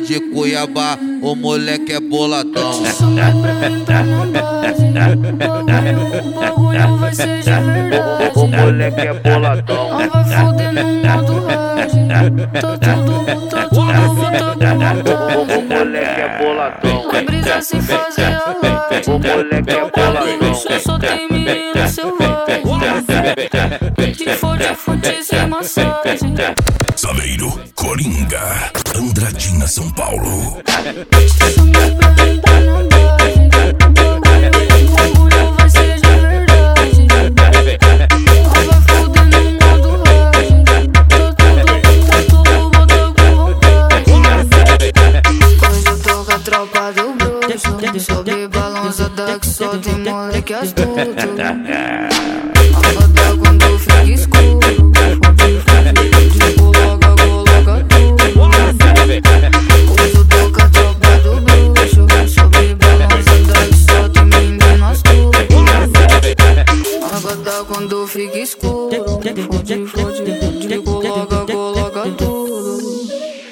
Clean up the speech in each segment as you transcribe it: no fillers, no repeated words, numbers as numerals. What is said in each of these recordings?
de Cuiabá, o moleque é boladão. O bagulho vai ser de verdade. O moleque é boladão. Não vai foder no modo hard. O moleque é boladão. Vai brisar sem fazer alarde. O moleque é boladão. Só tem menina selvagem. Que fode sem massagem. Saveiro, Coringa, Andradina, São Paulo. Chama pra entrar na base. O bagulho vai ser de verdade. Não vai foder no modo hard. Tá tudo botando com vontade. Hoje eu tô com a tropa do bruxo. Sobe balançada que só tem moleque astuto. Apaga quando fica escuro. Coloca tudo. Hoje eu tô com a tropa do bruxo. Sobe balançada que só tem menino astuto. Apaga quando fica escuro. Coloca tudo.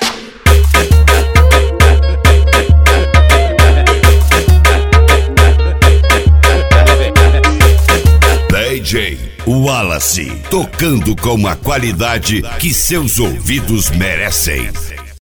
DJ Wallace, tocando com a qualidade que seus ouvidos merecem.